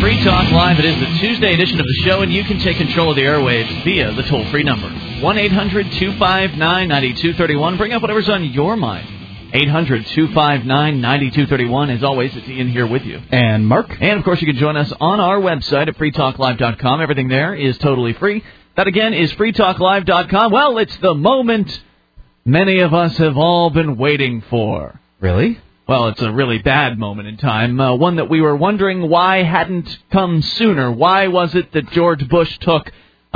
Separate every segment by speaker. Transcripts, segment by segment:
Speaker 1: Free Talk Live. It is the Tuesday edition of the show, and you can take control of the airwaves via the toll-free number. 1-800-259-9231. Bring up whatever's on your mind. 800-259-9231. As always, it's Ian here with you.
Speaker 2: And Mark.
Speaker 1: And, of course, you can join us on our website at freetalklive.com. Everything there is totally free. That, again, is freetalklive.com. Well, it's the moment many of us have all been waiting for.
Speaker 2: Really?
Speaker 1: Well, it's a really bad moment in time, one that we were wondering why hadn't come sooner. Why was it that George Bush took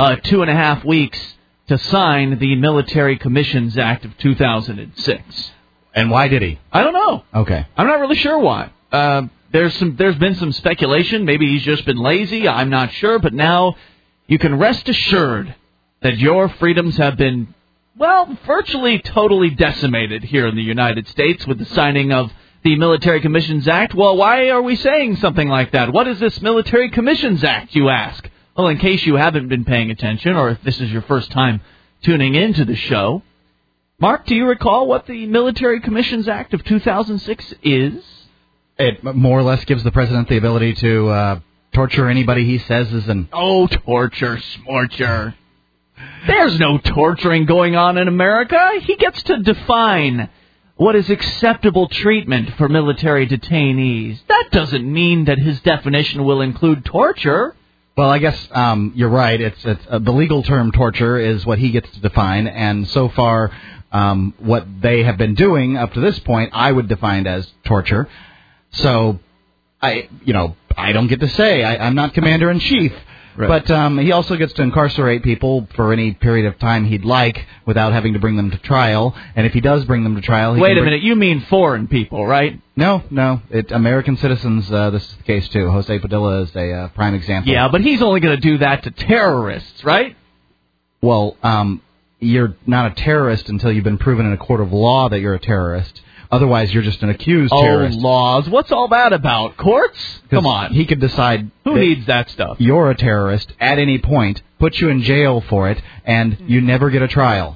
Speaker 1: 2.5 weeks to sign the Military Commissions Act of 2006?
Speaker 2: And why did he?
Speaker 1: I don't know.
Speaker 2: Okay.
Speaker 1: I'm not really sure why. There's been some speculation. Maybe he's just been lazy. I'm not sure. But now you can rest assured that your freedoms have been, well, virtually totally decimated here in the United States with the signing of the Military Commissions Act. Well, why are we saying something like that? What is this Military Commissions Act, you ask? Well, in case you haven't been paying attention, or if this is your first time tuning into the show, Mark, do you recall what the Military Commissions Act of 2006 is?
Speaker 2: It more or less gives the president the ability to torture anybody he says is an...
Speaker 1: Oh, torture, smorcher. There's no torturing going on in America. He gets to define what is acceptable treatment for military detainees. That doesn't mean that his definition will include torture.
Speaker 2: Well, I guess you're right. It's the legal term torture is what he gets to define, and so far what they have been doing up to this point, I would define as torture. So, I don't get to say. I'm not commander-in-chief. Right. But he also gets to incarcerate people for any period of time he'd like without having to bring them to trial. And if he does bring them to trial...
Speaker 1: Wait a minute, you mean foreign people, right?
Speaker 2: No. American citizens, this is the case, too. Jose Padilla is a prime example.
Speaker 1: Yeah, but he's only going to do that to terrorists, right?
Speaker 2: Well, you're not a terrorist until you've been proven in a court of law that you're a terrorist. Otherwise, you're just an accused terrorist.
Speaker 1: Oh, laws. What's all that about? Courts? Come on.
Speaker 2: He could decide...
Speaker 1: Who needs that stuff?
Speaker 2: You're a terrorist at any point, put you in jail for it, and you never get a trial.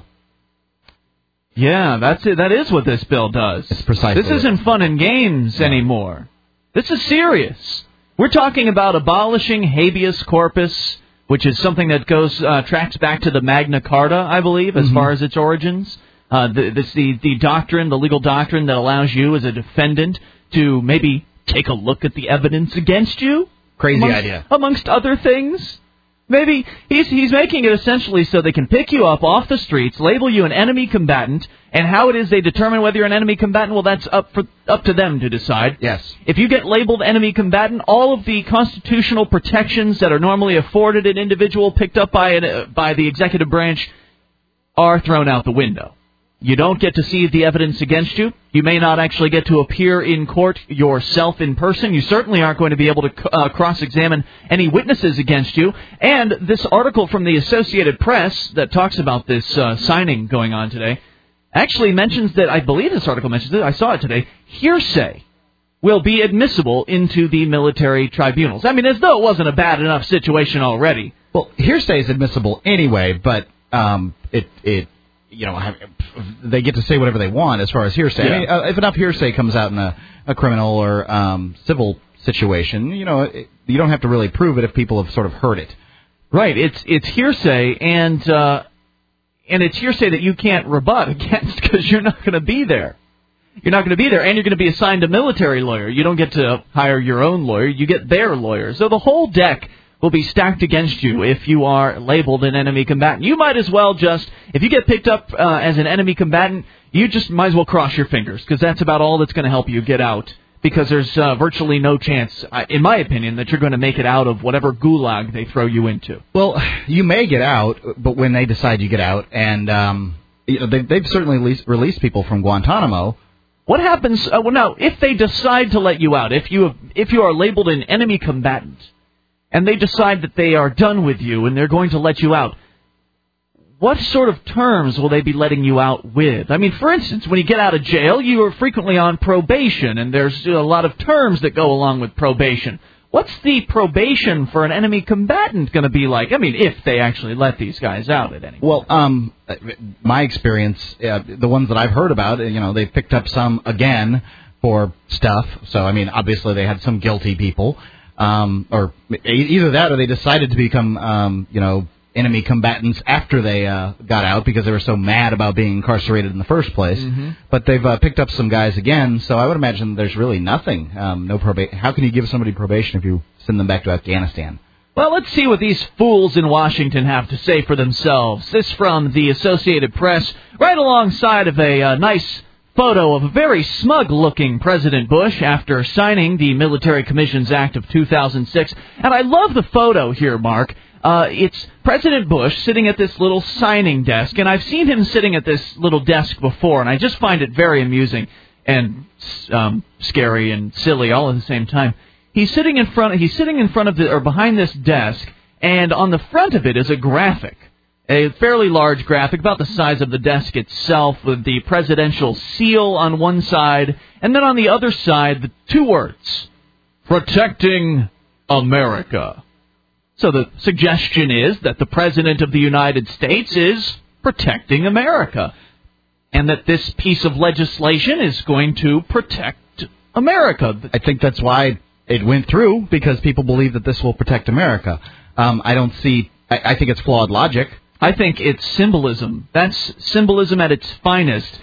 Speaker 1: Yeah, that's it. That is what this bill does.
Speaker 2: It's precisely.
Speaker 1: This isn't fun and games anymore. This is serious. We're talking about abolishing habeas corpus, which is something that tracks back to the Magna Carta, I believe, as far as its origins. The doctrine, the legal doctrine that allows you as a defendant to maybe take a look at the evidence against you.
Speaker 2: Crazy idea.
Speaker 1: Amongst other things. Maybe he's making it essentially so they can pick you up off the streets, label you an enemy combatant, and how it is they determine whether you're an enemy combatant, well, that's up to them to decide.
Speaker 2: Yes.
Speaker 1: If you get labeled enemy combatant, all of the constitutional protections that are normally afforded an individual picked up by the executive branch are thrown out the window. You don't get to see the evidence against you. You may not actually get to appear in court yourself in person. You certainly aren't going to be able to cross-examine any witnesses against you. And this article from the Associated Press that talks about this signing going on today actually mentions that, I believe this article mentions it, I saw it today, hearsay will be admissible into the military tribunals. I mean, as though it wasn't a bad enough situation already.
Speaker 2: Well, hearsay is admissible anyway, but they get to say whatever they want as far as hearsay.
Speaker 1: Yeah.
Speaker 2: I mean, if enough hearsay comes out in a criminal or civil situation, you don't have to really prove it if people have sort of heard it.
Speaker 1: Right. It's hearsay, and it's hearsay that you can't rebut against because you're not going to be there. You're not going to be there, and you're going to be assigned a military lawyer. You don't get to hire your own lawyer. You get their lawyer. So the whole deck will be stacked against you if you are labeled an enemy combatant. You might as well if you get picked up as an enemy combatant, you just might as well cross your fingers, because that's about all that's going to help you get out, because there's virtually no chance, in my opinion, that you're going to make it out of whatever gulag they throw you into.
Speaker 2: Well, you may get out, but when they decide you get out, and they've certainly released people from Guantanamo.
Speaker 1: What happens, now, if they decide to let you out, if you are labeled an enemy combatant, and they decide that they are done with you and they're going to let you out, what sort of terms will they be letting you out with? I mean, for instance, when you get out of jail, you are frequently on probation, and there's a lot of terms that go along with probation. What's the probation for an enemy combatant going to be like? I mean, if they actually let these guys out at any point.
Speaker 2: Well, my experience, the ones that I've heard about, they picked up some again for stuff. So, I mean, obviously they had some guilty people. or either that or they decided to become, enemy combatants after they got out because they were so mad about being incarcerated in the first place.
Speaker 1: Mm-hmm.
Speaker 2: But they've picked up some guys again, so I would imagine there's really nothing. No probation. How can you give somebody probation if you send them back to Afghanistan?
Speaker 1: Well, let's see what these fools in Washington have to say for themselves. This from the Associated Press, right alongside of a nice photo of a very smug-looking President Bush after signing the Military Commissions Act of 2006. And I love the photo here, Mark. It's President Bush sitting at this little signing desk, and I've seen him sitting at this little desk before, and I just find it very amusing and scary and silly all at the same time. He's sitting in front of or behind this desk, and on the front of it is a graphic, a fairly large graphic, about the size of the desk itself, with the presidential seal on one side, and then on the other side, the two words, "Protecting America." So the suggestion is that the President of the United States is protecting America, and that this piece of legislation is going to protect America.
Speaker 2: I think that's why it went through, because people believe that this will protect America. I think it's flawed logic.
Speaker 1: I think it's symbolism. That's symbolism at its finest.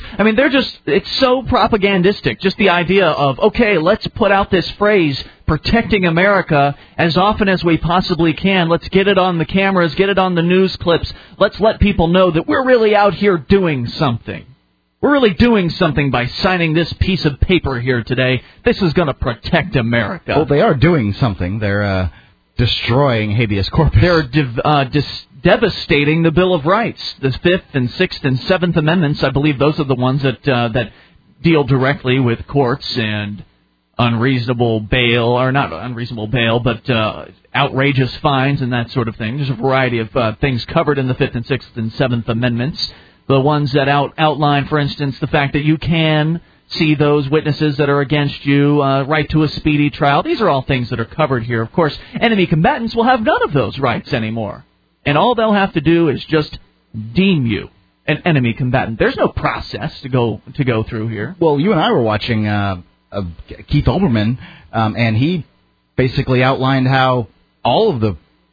Speaker 1: It's so propagandistic. Just the idea of, okay, let's put out this phrase, protecting America, as often as we possibly can. Let's get it on the cameras, get it on the news clips. Let's let people know that we're really out here doing something. We're really doing something by signing this piece of paper here today. This is going to protect America.
Speaker 2: Well, they are doing something. They're destroying habeas corpus.
Speaker 1: They're devastating the Bill of Rights. The 5th and 6th and 7th Amendments, I believe those are the ones that deal directly with courts and unreasonable bail, or not unreasonable bail, but outrageous fines and that sort of thing. There's a variety of things covered in the 5th and 6th and 7th Amendments. The ones that outline, for instance, the fact that you can see those witnesses that are against you, right to a speedy trial. These are all things that are covered here. Of course, enemy combatants will have none of those rights anymore. And all they'll have to do is just deem you an enemy combatant. There's no process to go through here.
Speaker 2: Well, you and I were watching Keith Olbermann, and he basically outlined how all of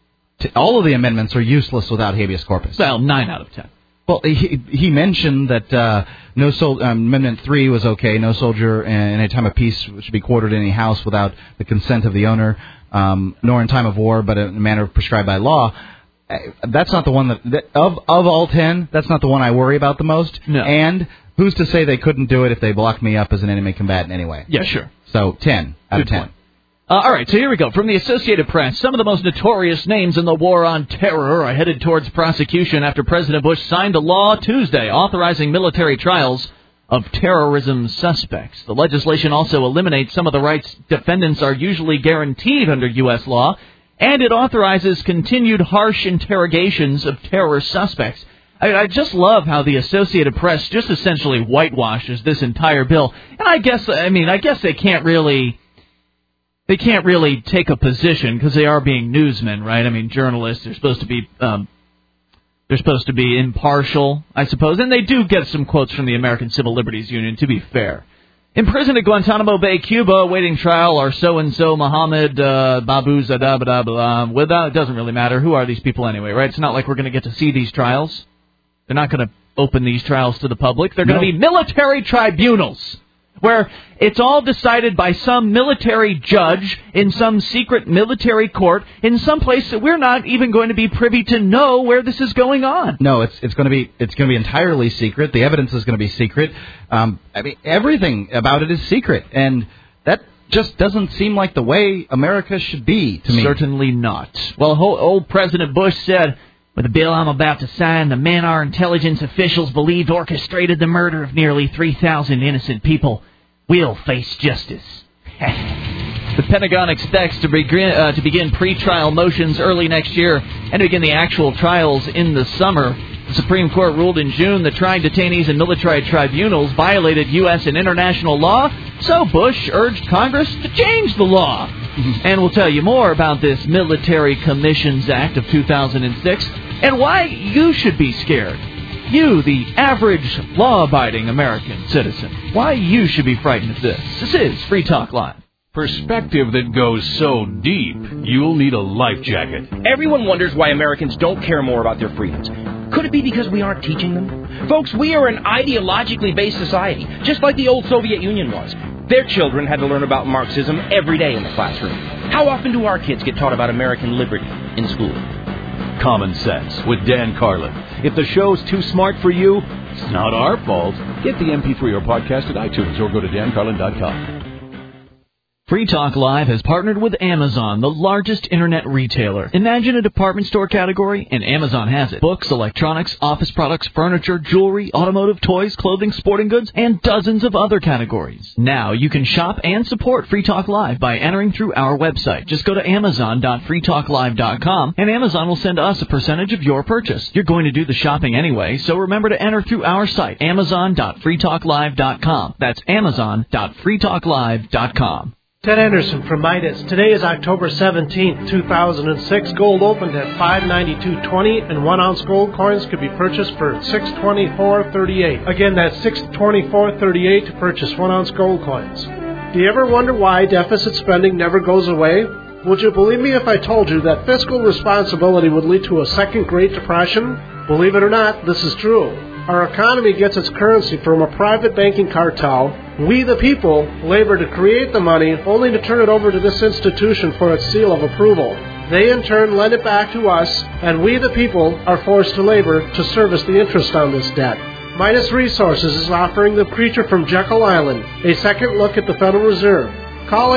Speaker 2: the amendments are useless without habeas corpus.
Speaker 1: Well, 9 out of 10.
Speaker 2: Well, he mentioned that Amendment 3 was okay. No soldier in a time of peace should be quartered in any house without the consent of the owner, nor in time of war, but in a manner prescribed by law. That's not the one that of all 10. That's not the one I worry about the most.
Speaker 1: No.
Speaker 2: And who's to say they couldn't do it if they blocked me up as an enemy combatant anyway?
Speaker 1: Yeah, sure.
Speaker 2: So 10 out of 10.
Speaker 1: All right, so here we go. From the Associated Press, some of the most notorious names in the war on terror are headed towards prosecution after President Bush signed a law Tuesday authorizing military trials of terrorism suspects. The legislation also eliminates some of the rights defendants are usually guaranteed under U.S. law, and it authorizes continued harsh interrogations of terror suspects. I just love how the Associated Press just essentially whitewashes this entire bill. And I guess they can't really take a position because they are being newsmen, right? I mean, journalists are supposed to be impartial, I suppose. And they do get some quotes from the American Civil Liberties Union, to be fair. Imprisoned at Guantanamo Bay, Cuba, awaiting trial are so-and-so Mohammed Babu Zadabadabla. It doesn't really matter. Who are these people anyway, right? It's not like we're going to get to see these trials. They're not going to open these trials to the public. They're going to be military tribunals, where it's all decided by some military judge in some secret military court in some place that we're not even going to be privy to know where this is going on.
Speaker 2: No, it's going to be entirely secret. The evidence is going to be secret. Everything about it is secret, and that just doesn't seem like the way America should be to me.
Speaker 1: Certainly not. Well, old President Bush said, "With the bill I'm about to sign, the men our intelligence officials believed orchestrated the murder of nearly 3,000 innocent people will face justice." The Pentagon expects to begin pre-trial motions early next year and begin the actual trials in the summer. The Supreme Court ruled in June that trying detainees in military tribunals violated U.S. and international law, so Bush urged Congress to change the law. And we'll tell you more about this Military Commissions Act of 2006 and why you should be scared. You, the average law-abiding American citizen. Why you should be frightened of this. This is Free Talk Live.
Speaker 3: Perspective that goes so deep, you'll need a life jacket.
Speaker 4: Everyone wonders why Americans don't care more about their freedoms. Could it be because we aren't teaching them? Folks, we are an ideologically based society, just like the old Soviet Union was. Their children had to learn about Marxism every day in the classroom. How often do our kids get taught about American liberty in school?
Speaker 3: Common Sense with Dan Carlin. If the show's too smart for you, it's not our fault. Get the MP3 or podcast at iTunes or go to dancarlin.com.
Speaker 1: Free Talk Live has partnered with Amazon, the largest internet retailer. Imagine a department store category, and Amazon has it. Books, electronics, office products, furniture, jewelry, automotive, toys, clothing, sporting goods, and dozens of other categories. Now you can shop and support Free Talk Live by entering through our website. Just go to amazon.freetalklive.com, and Amazon will send us a percentage of your purchase. You're going to do the shopping anyway, so remember to enter through our site, amazon.freetalklive.com. That's amazon.freetalklive.com.
Speaker 5: Ted Anderson from Midas. Today is October 17th, 2006. Gold opened at $592.20, and 1 ounce gold coins could be purchased for $624.38. Again, that's $624.38 to purchase 1 ounce gold coins. Do you ever wonder why deficit spending never goes away? Would you believe me if I told you that fiscal responsibility would lead to a second Great Depression? Believe it or not, this is true. Our economy gets its currency from a private banking cartel. We, the people, labor to create the money, only to turn it over to this institution for its seal of approval. They, in turn, lend it back to us, and we, the people, are forced to labor to service the interest on this debt. Midas Resources is offering The Creature from Jekyll Island, a second look at the Federal Reserve. Call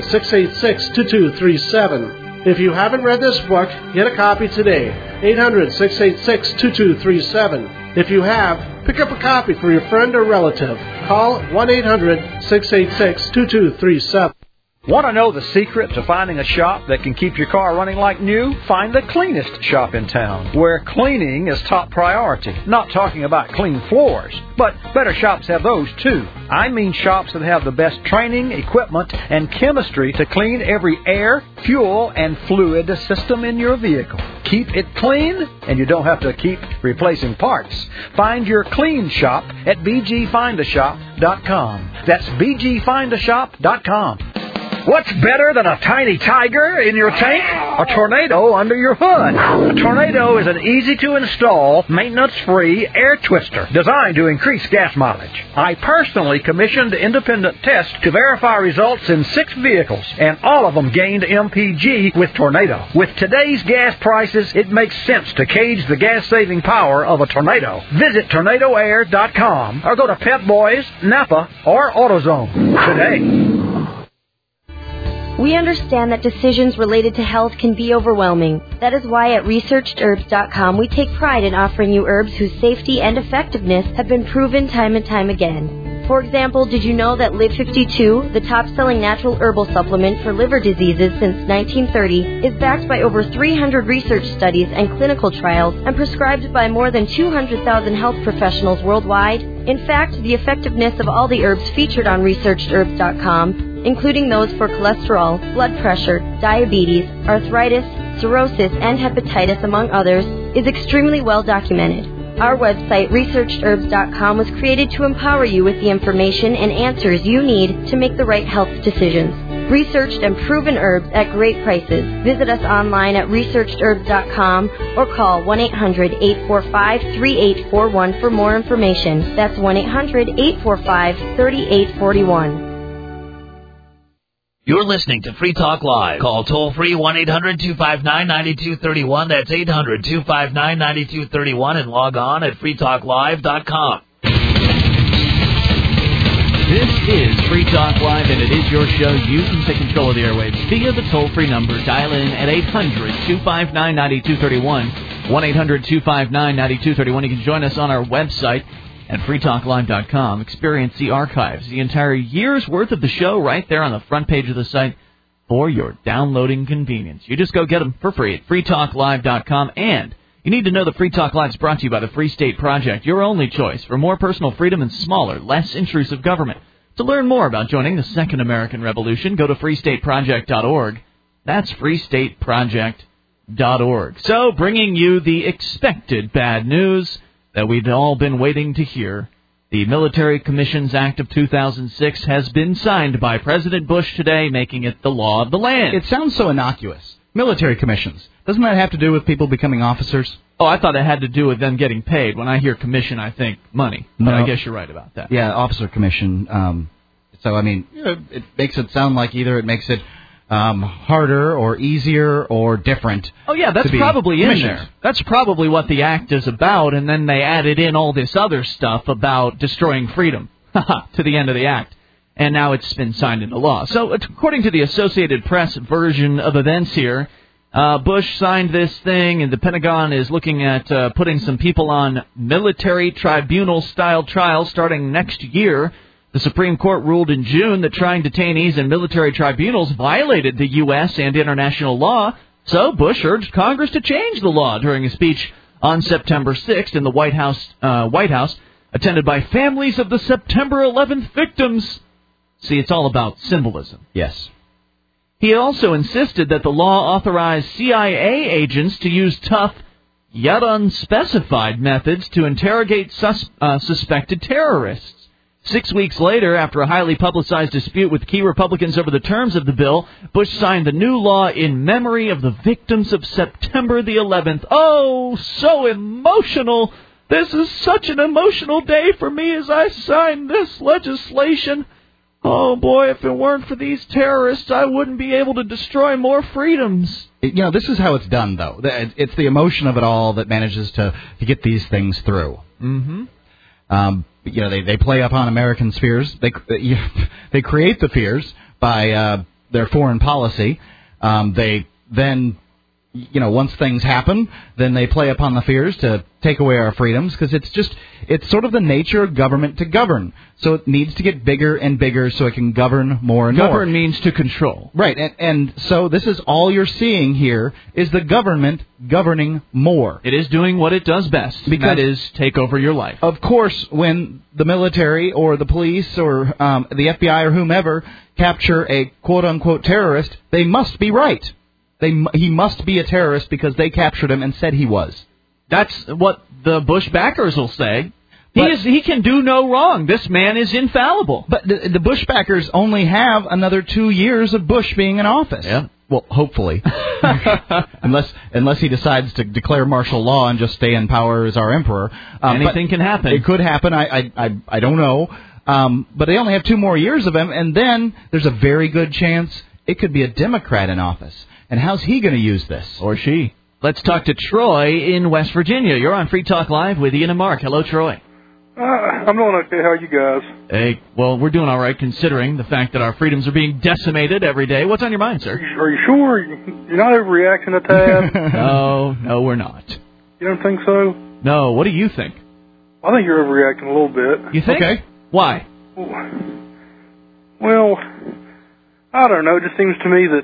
Speaker 5: 800-686-2237. If you haven't read this book, get a copy today. 800-686-2237. If you have, pick up a copy for your friend or relative. Call 1-800-686-2237.
Speaker 6: Want to know the secret to finding a shop that can keep your car running like new? Find the cleanest shop in town, where cleaning is top priority. Not talking about clean floors, but better shops have those too. I mean shops that have the best training, equipment, and chemistry to clean every air, fuel, and fluid system in your vehicle. Keep it clean, and you don't have to keep replacing parts. Find your clean shop at bgfindashop.com. That's bgfindashop.com. What's better than a tiny tiger in your tank? A tornado under your hood. A tornado is an easy-to-install, maintenance-free air twister designed to increase gas mileage. I personally commissioned independent tests to verify results in 6 vehicles, and all of them gained MPG with Tornado. With today's gas prices, it makes sense to gauge the gas-saving power of a tornado. Visit tornadoair.com or go to Pep Boys, Napa, or AutoZone today.
Speaker 7: We understand that decisions related to health can be overwhelming. That is why at ResearchedHerbs.com we take pride in offering you herbs whose safety and effectiveness have been proven time and time again. For example, did you know that Live 52, the top-selling natural herbal supplement for liver diseases since 1930, is backed by over 300 research studies and clinical trials and prescribed by more than 200,000 health professionals worldwide? In fact, the effectiveness of all the herbs featured on ResearchedHerbs.com, including those for cholesterol, blood pressure, diabetes, arthritis, cirrhosis, and hepatitis, among others, is extremely well documented. Our website, ResearchedHerbs.com, was created to empower you with the information and answers you need to make the right health decisions. Researched and proven herbs at great prices. Visit us online at ResearchedHerbs.com or call 1-800-845-3841 for more information. That's 1-800-845-3841.
Speaker 8: You're listening to Free Talk Live. Call toll-free 1-800-259-9231. That's 800-259-9231. And log on at freetalklive.com.
Speaker 1: This is Free Talk Live, and it is your show. You can take control of the airwaves via the toll-free number. Dial in at 800-259-9231. 1-800-259-9231. You can join us on our website at freetalklive.com. Experience the archives, the entire year's worth of the show right there on the front page of the site for your downloading convenience. You just go get them for free at freetalklive.com. And you need to know that Free Talk Live is brought to you by the Free State Project, your only choice for more personal freedom and smaller, less intrusive government. To learn more about joining the Second American Revolution, go to freestateproject.org. That's freestateproject.org. So, bringing you the expected bad news that we'd all been waiting to hear. The Military Commissions Act of 2006 has been signed by President Bush today, making it the law of the land.
Speaker 2: It sounds so innocuous. Military commissions. Doesn't that have to do with people becoming officers?
Speaker 1: Oh, I thought it had to do with them getting paid. When I hear commission, I think money.
Speaker 2: No.
Speaker 1: But I guess you're right about that.
Speaker 2: Yeah, officer commission. So, I mean, it makes it sound like either it makes it harder or easier or different.
Speaker 1: Oh, yeah, that's probably in there. That's probably what the act is about, and then they added in all this other stuff about destroying freedom to the end of the act. And now it's been signed into law. So, according to the Associated Press version of events here, Bush signed this thing, and the Pentagon is looking at putting some people on military tribunal-style trials starting next year. The Supreme Court ruled in June that trying detainees in military tribunals violated the U.S. and international law, so Bush urged Congress to change the law during a speech on September 6th in the White House, attended by families of the September 11th victims. See, it's all about symbolism.
Speaker 2: Yes.
Speaker 1: He also insisted that the law authorized CIA agents to use tough, yet unspecified methods to interrogate suspected terrorists. 6 weeks later, after a highly publicized dispute with key Republicans over the terms of the bill, Bush signed the new law in memory of the victims of September the 11th. Oh, so emotional! This is such an emotional day for me as I sign this legislation. Oh, boy, if it weren't for these terrorists, I wouldn't be able to destroy more freedoms.
Speaker 2: This is how it's done, though. It's the emotion of it all that manages to get these things through.
Speaker 1: Mm-hmm.
Speaker 2: They play upon Americans' fears. They create the fears by their foreign policy. They then, once things happen, then they play upon the fears to take away our freedoms, because it's sort of the nature of government to govern. So it needs to get bigger and bigger so it can govern more and more.
Speaker 1: Govern means to control.
Speaker 2: Right, and so this is all you're seeing here is the government governing more.
Speaker 1: It is doing what it does best, because that is take over your life.
Speaker 2: Of course, when the military or the police or the FBI or whomever capture a quote-unquote terrorist, they must be right. He must be a terrorist because they captured him and said he was.
Speaker 1: That's what the Bush backers will say. He can do no wrong. This man is infallible.
Speaker 2: But the Bush backers only have another 2 years of Bush being in office.
Speaker 1: Yeah.
Speaker 2: Well, hopefully. unless he decides to declare martial law and just stay in power as our emperor.
Speaker 1: Anything can happen.
Speaker 2: It could happen. I don't know. But they only have 2 more years of him, and then there's a very good chance it could be a Democrat in office. And how's he going to use this?
Speaker 1: Or she. Let's talk to Troy in West Virginia. You're on Free Talk Live with Ian and Mark. Hello, Troy.
Speaker 9: I'm doing okay. How are you guys?
Speaker 1: Hey, well, we're doing all right considering the fact that our freedoms are being decimated every day. What's on your mind, sir?
Speaker 9: Are you sure? You're not overreacting a tad?
Speaker 1: No, we're not.
Speaker 9: You don't think so?
Speaker 1: No, what do you think?
Speaker 9: I think you're overreacting a little bit.
Speaker 1: You think?
Speaker 2: Okay.
Speaker 1: Why?
Speaker 9: Well, I don't know. It just seems to me that...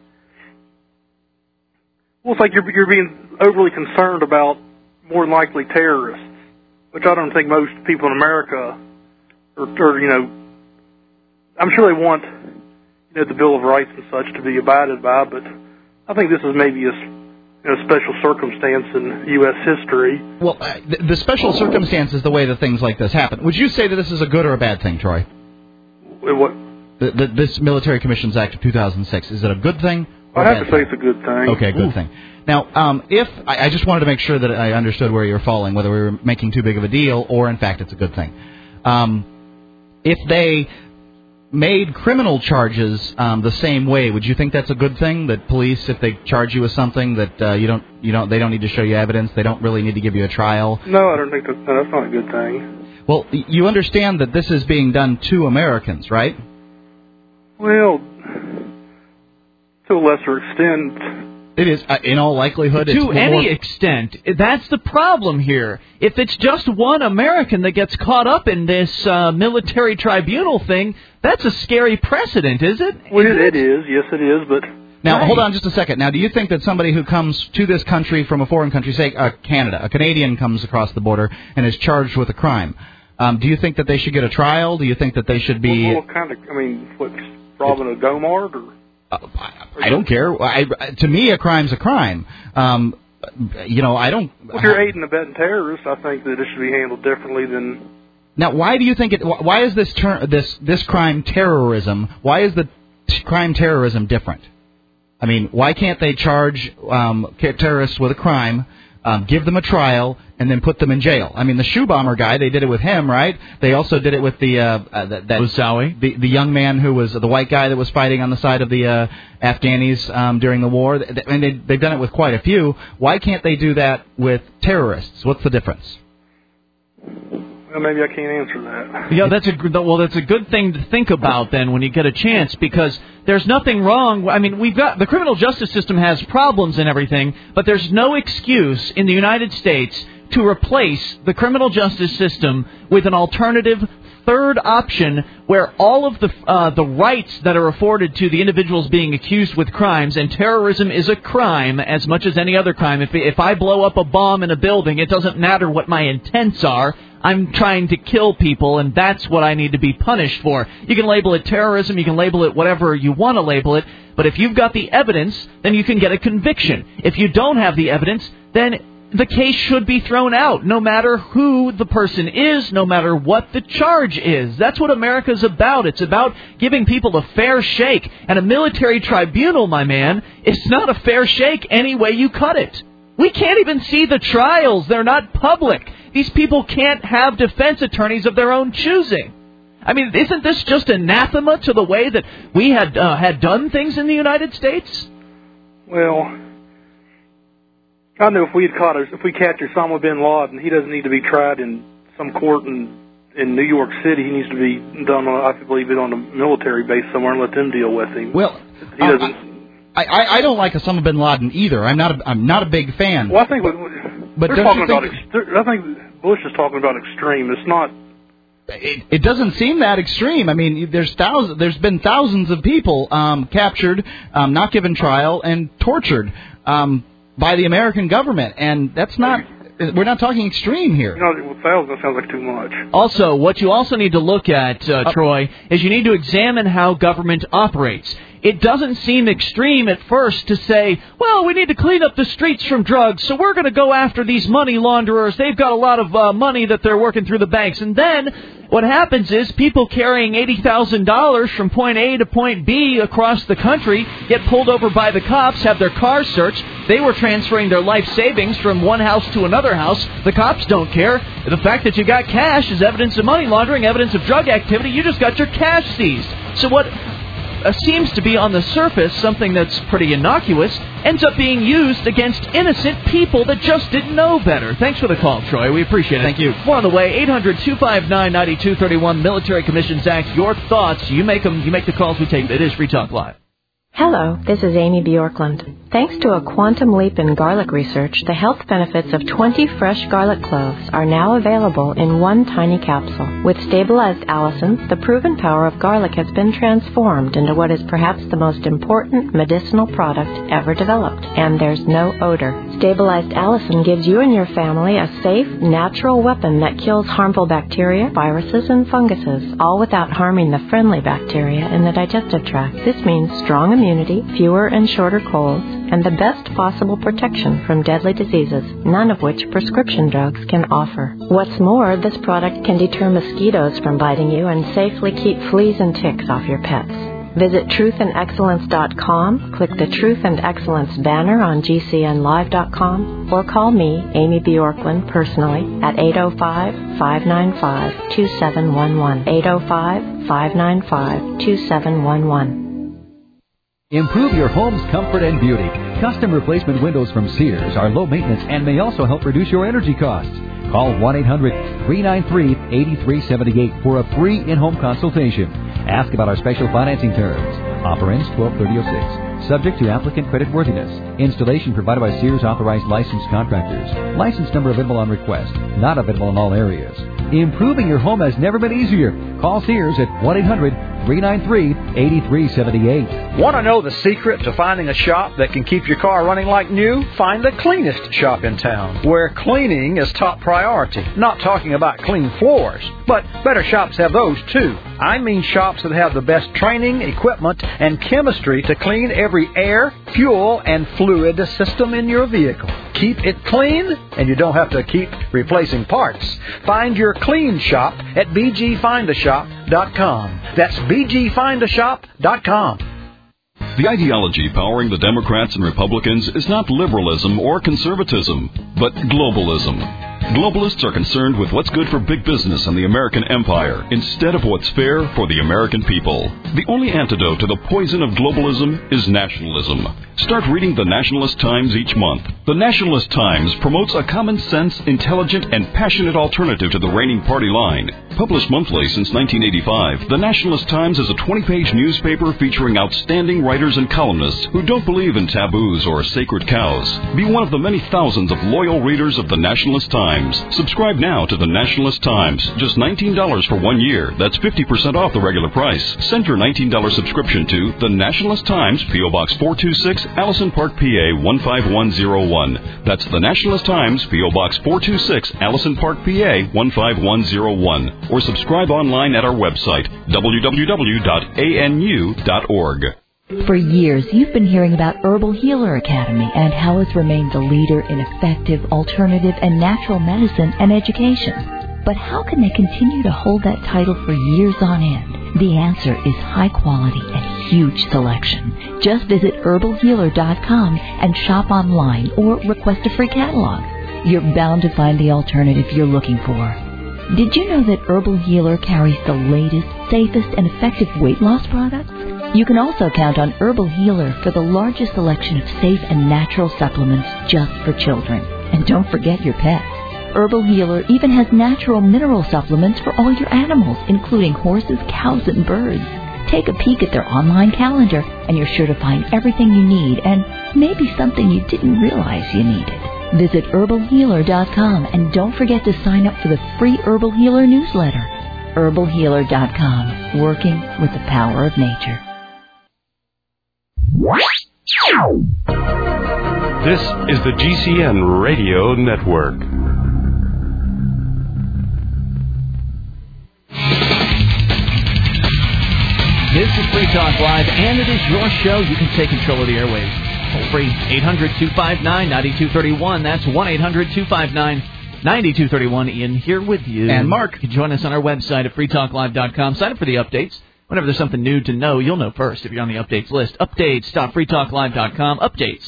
Speaker 9: Well, it's like you're being overly concerned about more than likely terrorists, which I don't think most people in America or I'm sure they want, the Bill of Rights and such to be abided by, but I think this is maybe a special circumstance in U.S. history.
Speaker 2: Well, the special circumstance is the way that things like this happen. Would you say that this is a good or a bad thing, Troy?
Speaker 9: What?
Speaker 2: This Military Commissions Act of 2006, is it a good thing?
Speaker 9: I have to say it's a good thing.
Speaker 2: Okay, good thing. Now, I just wanted to make sure that I understood where you're falling, whether we were making too big of a deal or, in fact, it's a good thing. If they made criminal charges the same way, would you think that's a good thing? That police, if they charge you with something that they don't need to show you evidence, they don't really need to give you a trial?
Speaker 9: No, I don't think that's not a good thing.
Speaker 2: Well, you understand that this is being done to Americans, right?
Speaker 9: Well, to a lesser extent.
Speaker 2: It is, in all likelihood.
Speaker 1: To any extent. That's the problem here. If it's just one American that gets caught up in this military tribunal thing, that's a scary precedent, is it?
Speaker 9: Well, it is. Yes, it is, but...
Speaker 2: Now, hold on just a second. Now, do you think that somebody who comes to this country from a foreign country, say Canada, a Canadian comes across the border and is charged with a crime, do you think that they should get a trial? Do you think that they should be...
Speaker 9: What kind of... robbing a Go-Mart or...
Speaker 2: I don't care. To me, a crime's a crime. I don't...
Speaker 9: If you're aiding and abetting terrorists, I think that it should be handled differently than
Speaker 2: Now, why do you think why is this crime terrorism? Why is the crime terrorism different? I mean, why can't they charge terrorists with a crime, give them a trial, and then put them in jail? I mean, the shoe bomber guy, they did it with him, right? They also did it with the
Speaker 1: Moussaoui,
Speaker 2: the young man who was the white guy that was fighting on the side of the Afghanis during the war. And they've done it with quite a few. Why can't they do that with terrorists? What's the difference?
Speaker 9: Well, maybe I can't answer that.
Speaker 1: Yeah, that's a good thing to think about then when you get a chance, because there's nothing wrong. I mean, the criminal justice system has problems and everything, but there's no excuse in the United States to replace the criminal justice system with an alternative third option where all of the rights that are afforded to the individuals being accused with crimes, and terrorism is a crime as much as any other crime. If I blow up a bomb in a building, it doesn't matter what my intents are. I'm trying to kill people, and that's what I need to be punished for. You can label it terrorism, you can label it whatever you want to label it, but if you've got the evidence, then you can get a conviction. If you don't have the evidence, then the case should be thrown out, no matter who the person is, no matter what the charge is. That's what America's about. It's about giving people a fair shake. And a military tribunal, my man, is not a fair shake any way you cut it. We can't even see the trials. They're not public. These people can't have defense attorneys of their own choosing. I mean, isn't this just anathema to the way that we had done things in the United States?
Speaker 9: Well, I know if we catch Osama bin Laden, he doesn't need to be tried in some court in New York City. He needs to be done, I believe, on a military base somewhere and let them deal with him.
Speaker 2: Well,
Speaker 9: he doesn't.
Speaker 2: I don't like Osama bin Laden either. I'm not a big fan.
Speaker 9: Well, I think I think Bush is talking about extreme. It's not.
Speaker 2: It doesn't seem that extreme. I mean, there's been thousands of people captured, not given trial, and tortured by the American government, and that's not. We're not talking extreme here.
Speaker 9: That sounds like too much.
Speaker 1: Also, what you also need to look at, Troy, is you need to examine how government operates. It doesn't seem extreme at first to say, well, we need to clean up the streets from drugs, so we're going to go after these money launderers. They've got a lot of money that they're working through the banks. And then what happens is people carrying $80,000 from point A to point B across the country get pulled over by the cops, have their cars searched. They were transferring their life savings from one house to another house. The cops don't care. The fact that you got cash is evidence of money laundering, evidence of drug activity. You just got your cash seized. So what seems to be on the surface something that's pretty innocuous ends up being used against innocent people that just didn't know better. Thanks for the call, Troy. We appreciate it.
Speaker 2: Thank you.
Speaker 1: More on the way. 800-259-9231, Military Commissions Act. Your thoughts. You make them. You make the calls. We take. It is Free Talk Live.
Speaker 10: Hello, this is Amy Bjorklund. Thanks to a quantum leap in garlic research, the health benefits of 20 fresh garlic cloves are now available in one tiny capsule. With stabilized allicin, the proven power of garlic has been transformed into what is perhaps the most important medicinal product ever developed, and there's no odor. Stabilized allicin gives you and your family a safe, natural weapon that kills harmful bacteria, viruses, and funguses, all without harming the friendly bacteria in the digestive tract. This means strong immunity, fewer and shorter colds, and the best possible protection from deadly diseases, none of which prescription drugs can offer. What's more, this product can deter mosquitoes from biting you and safely keep fleas and ticks off your pets. Visit truthandexcellence.com, click the Truth and Excellence banner on GCNlive.com, or call me, Amy Bjorklund, personally at 805-595-2711. 805-595-2711.
Speaker 11: Improve your home's comfort and beauty. Custom replacement windows from Sears are low maintenance and may also help reduce your energy costs. Call 1-800-393-8378 for a free in-home consultation. Ask about our special financing terms. Offer ends 12/30/06. Subject to applicant creditworthiness. Installation provided by Sears authorized licensed contractors. License number available on request. Not available in all areas. Improving your home has never been easier. Call Sears at 1-800-393-8378.
Speaker 6: Want to know the secret to finding a shop that can keep your car running like new? Find the cleanest shop in town, where cleaning is top priority. Not talking about clean floors, but better shops have those too. I mean shops that have the best training, equipment, and chemistry to clean every air, fuel, and fluid system in your vehicle. keep it clean, and you don't have to keep replacing parts. Find your clean shop at bgfindashop.com. That's bgfindashop.com.
Speaker 12: The ideology powering the Democrats and Republicans is not liberalism or conservatism, but globalism. Globalists are concerned with what's good for big business and the American empire instead of what's fair for the American people. The only antidote to the poison of globalism is nationalism. Start reading the Nationalist Times each month. The Nationalist Times promotes a common-sense, intelligent, and passionate alternative to the reigning party line. Published monthly since 1985, the Nationalist Times is a 20-page newspaper featuring outstanding writers and columnists who don't believe in taboos or sacred cows. Be one of the many thousands of loyal readers of the Nationalist Times. Subscribe now to the Nationalist Times. Just $19 for 1 year. That's 50% off the regular price. Send your $19 subscription to the Nationalist Times, P.O. Box 426, Allison Park, PA 15101. That's the Nationalist Times, P.O. Box 426, Allison Park, PA 15101. Or subscribe online at our website, www.anu.org.
Speaker 13: For years, you've been hearing about Herbal Healer Academy and how it's remained the leader in effective, alternative, and natural medicine and education. But how can they continue to hold that title for years on end? The answer is high quality and huge selection. Just visit herbalhealer.com and shop online or request a free catalog. You're bound to find the alternative you're looking for. Did you know that Herbal Healer carries the latest, safest, and effective weight loss products? You can also count on Herbal Healer for the largest selection of safe and natural supplements just for children. And don't forget your pets. Herbal Healer even has natural mineral supplements for all your animals, including horses, cows, and birds. Take a peek at their online calendar, and you're sure to find everything you need and maybe something you didn't realize you needed. Visit herbalhealer.com and don't forget to sign up for the free Herbal Healer newsletter. herbalhealer.com, working with the power of nature.
Speaker 14: This is the GCN Radio Network.
Speaker 1: This is Free Talk Live, and it is your show. You can take control of the airwaves. Toll free, 800-259-9231. That's 1-800-259-9231. Ian here with you.
Speaker 2: And Mark.
Speaker 1: You can join us on our website at freetalklive.com. Sign up for the updates. Whenever there's something new to know, you'll know first if you're on the updates list. Updates.freetalklive.com.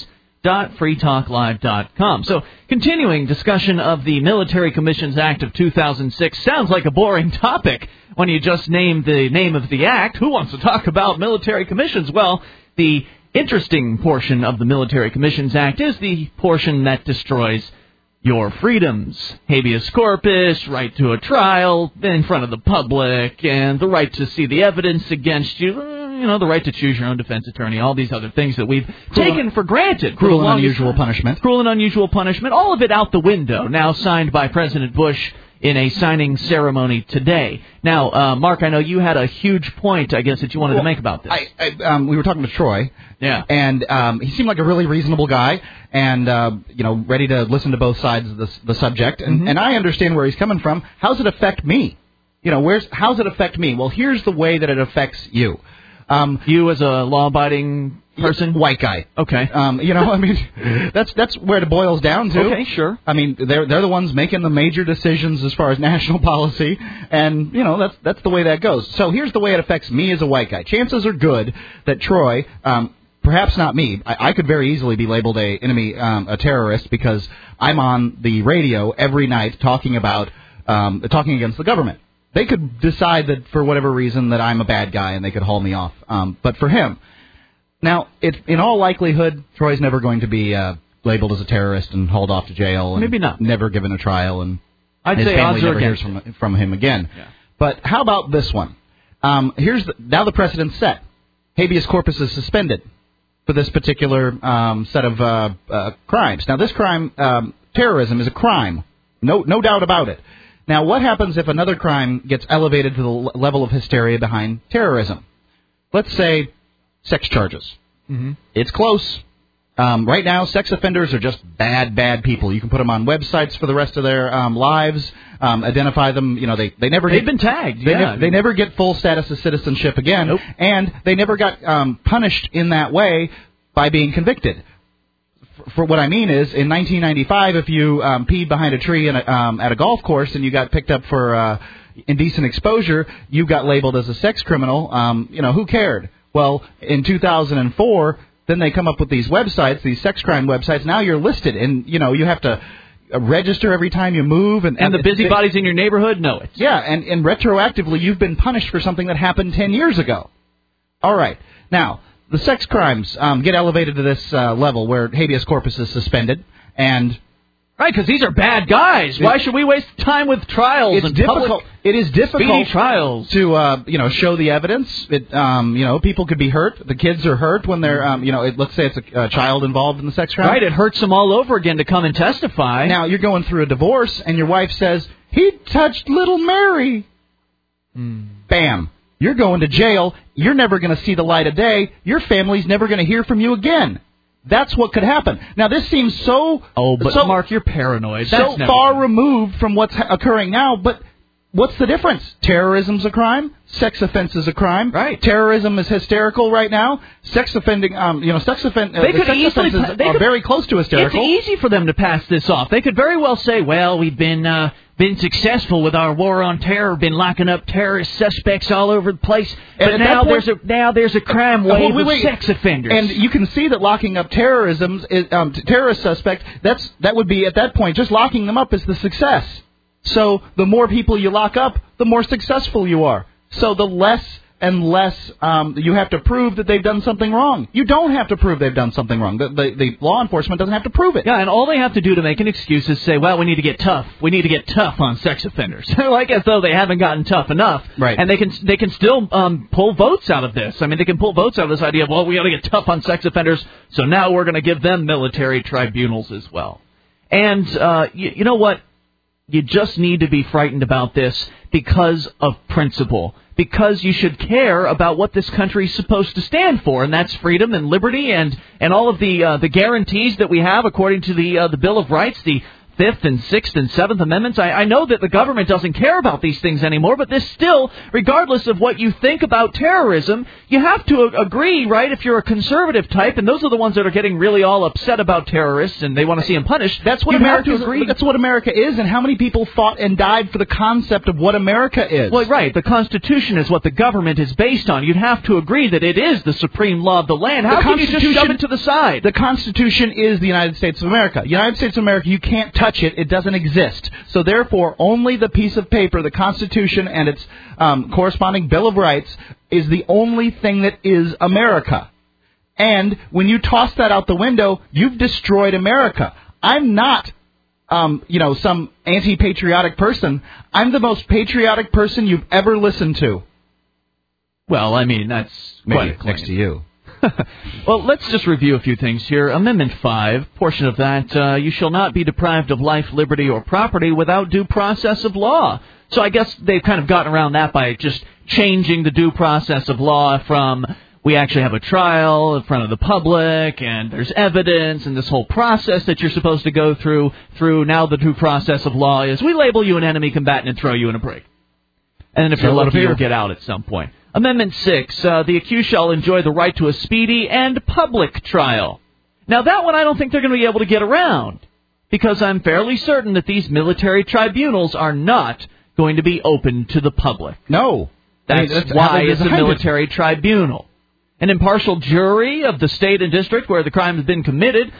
Speaker 1: Updates.freetalklive.com. So, continuing discussion of the Military Commissions Act of 2006. Sounds like a boring topic when you just name the name of the act. Who wants to talk about military commissions? Well, the interesting portion of the Military Commissions Act is the portion that destroys your freedoms. Habeas corpus, right to a trial in front of the public, and the right to see the evidence against you, the right to choose your own defense attorney, all these other things that we've taken for granted.
Speaker 2: Cruel and unusual punishment.
Speaker 1: Cruel and unusual punishment, all of it out the window, now signed by President Bush in a signing ceremony today. Now, Mark, I know you had a huge point, I guess, that you wanted to make about this.
Speaker 2: We were talking to Troy.
Speaker 1: Yeah.
Speaker 2: And he seemed like a really reasonable guy and, ready to listen to both sides of the subject. And I understand where he's coming from. How does it affect me? How does it affect me? Well, here's the way that it affects you.
Speaker 1: You as a law-abiding person?
Speaker 2: White guy.
Speaker 1: Okay.
Speaker 2: That's where it boils down to.
Speaker 1: Okay, sure.
Speaker 2: I mean, they're the ones making the major decisions as far as national policy, and, that's the way that goes. So here's the way it affects me as a white guy. Chances are good that Troy, perhaps not me, I could very easily be labeled a terrorist because I'm on the radio every night talking against the government. They could decide that for whatever reason that I'm a bad guy and they could haul me off. But for him, now, in all likelihood, Troy's never going to be labeled as a terrorist and hauled off to jail. And
Speaker 1: maybe not.
Speaker 2: Never given a trial, and
Speaker 1: I'd
Speaker 2: his
Speaker 1: say
Speaker 2: family
Speaker 1: odds
Speaker 2: never hears from him again.
Speaker 1: Yeah.
Speaker 2: But how about this one? Now the precedent's set. Habeas corpus is suspended for this particular set of crimes. Now, this crime, terrorism, is a crime. No doubt about it. Now, what happens if another crime gets elevated to the level of hysteria behind terrorism? Let's say sex charges.
Speaker 1: Mm-hmm.
Speaker 2: It's close. Right now, sex offenders are just bad people. You can put them on websites for the rest of their lives, identify them. They've
Speaker 1: been tagged.
Speaker 2: They never get full status of citizenship again,
Speaker 1: Nope.
Speaker 2: and they never got punished in that way by being convicted. for what I mean is, in 1995, if you peed behind a tree at a golf course and you got picked up for indecent exposure, you got labeled as a sex criminal. Who cared? Well, in 2004, then they come up with these websites, these sex crime websites. Now you're listed, and you have to register every time you move. And
Speaker 1: the busybodies in your neighborhood know it.
Speaker 2: Yeah, and retroactively, you've been punished for something that happened 10 years ago. All right. Now, the sex crimes get elevated to this level where habeas corpus is suspended, and
Speaker 1: right, because these are bad guys. Why should we waste time with trials?
Speaker 2: It is difficult
Speaker 1: speedy trials
Speaker 2: to show the evidence. People could be hurt. The kids are hurt when they're let's say it's a child involved in the sex crime.
Speaker 1: Right, it hurts them all over again to come and testify.
Speaker 2: Now you're going through a divorce, and your wife says he touched little Mary. Bam. You're going to jail. You're never going to see the light of day. Your family's never going to hear from you again. That's what could happen. Now, this seems so...
Speaker 1: Oh, but Mark, you're paranoid.
Speaker 2: That's so far removed from what's occurring now, but what's the difference? Terrorism's a crime. Sex offense is a crime.
Speaker 1: Right.
Speaker 2: Terrorism is hysterical right now. Sex offending, sex offenses are very close to hysterical.
Speaker 1: It's easy for them to pass this off. They could very well say, well, we've been successful with our war on terror, been locking up terrorist suspects all over the place, but now there's a crime wave of sex offenders.
Speaker 2: And you can see that locking up terrorist suspect, that would be, at that point, just locking them up is the success. So the more people you lock up, the more successful you are. So the less and less you have to prove that they've done something wrong. You don't have to prove they've done something wrong. The law enforcement doesn't have to prove it.
Speaker 1: Yeah, and all they have to do to make an excuse is say, well, we need to get tough. We need to get tough on sex offenders. Like as though they haven't gotten tough enough.
Speaker 2: Right.
Speaker 1: And they can still pull votes out of this. I mean, they can pull votes out of this idea of, well, we got to get tough on sex offenders, so now we're going to give them military tribunals as well. And you know what? You just need to be frightened about this because of principle. Because you should care about what this country is supposed to stand for, and that's freedom and liberty and all of the guarantees that we have according to the Bill of Rights, the Fifth and Sixth and Seventh Amendments. I know that the government doesn't care about these things anymore, but this still, regardless of what you think about terrorism, you have to agree, right, if you're a conservative type, and those are the ones that are getting really all upset about terrorists and they want to see them punished.
Speaker 2: That's what America is, and how many people fought and died for the concept of what America is.
Speaker 1: Well, right, the Constitution is what the government is based on. You'd have to agree that it is the supreme law of the land. How can you just shove it to the side?
Speaker 2: The Constitution is the United States of America. United States of America, you can't touch it. It doesn't exist. So therefore, only the piece of paper, the Constitution and its corresponding Bill of Rights, is the only thing that is America. And when you toss that out the window, you've destroyed America. I'm not, some anti-patriotic person. I'm the most patriotic person you've ever listened to.
Speaker 1: Well, I mean, that's
Speaker 2: maybe next to you.
Speaker 1: Well, let's just review a few things here. Amendment 5, portion of that, you shall not be deprived of life, liberty, or property without due process of law. So I guess they've kind of gotten around that by just changing the due process of law from we actually have a trial in front of the public, and there's evidence, and this whole process that you're supposed to go through now the due process of law is we label you an enemy combatant and throw you in a brig. And if you're lucky, you'll get out at some point. Amendment 6, the accused shall enjoy the right to a speedy and public trial. Now, that one I don't think they're going to be able to get around, because I'm fairly certain that these military tribunals are not going to be open to the public.
Speaker 2: No.
Speaker 1: That's why it's a military tribunal. An impartial jury of the state and district where the crime has been committed,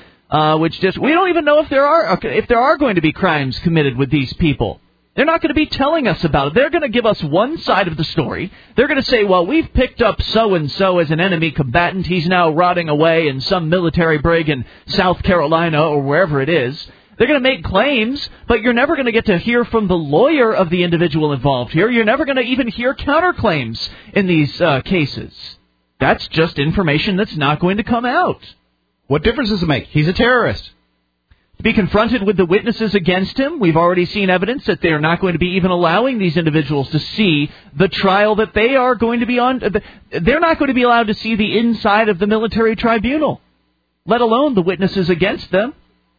Speaker 1: we don't even know if there are going to be crimes committed with these people. They're not going to be telling us about it. They're going to give us one side of the story. They're going to say, well, we've picked up so-and-so as an enemy combatant. He's now rotting away in some military brig in South Carolina or wherever it is. They're going to make claims, but you're never going to get to hear from the lawyer of the individual involved here. You're never going to even hear counterclaims in these cases. That's just information that's not going to come out.
Speaker 2: What difference does it make? He's a terrorist.
Speaker 1: To be confronted with the witnesses against him, we've already seen evidence that they're not going to be even allowing these individuals to see the trial that they are going to be on. They're not going to be allowed to see the inside of the military tribunal, let alone the witnesses against them.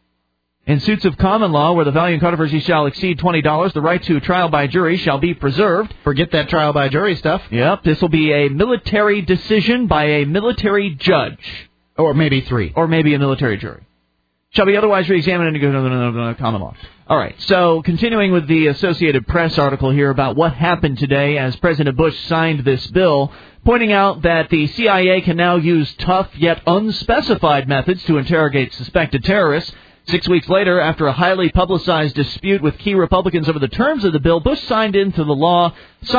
Speaker 1: In suits of common law, where the value in controversy shall exceed $20, the right to trial by jury shall be preserved.
Speaker 2: Forget that trial by jury stuff.
Speaker 1: Yep, this will be a military decision by a military judge.
Speaker 2: Or maybe three.
Speaker 1: Or maybe a military jury. shall be otherwise re-examined in common law. All right, so continuing with the Associated Press article here about what happened today as President Bush signed this bill, pointing out that the CIA can now use tough yet unspecified methods to interrogate suspected terrorists. 6 weeks later, after a highly publicized dispute with key Republicans over the terms of the bill, Bush signed the law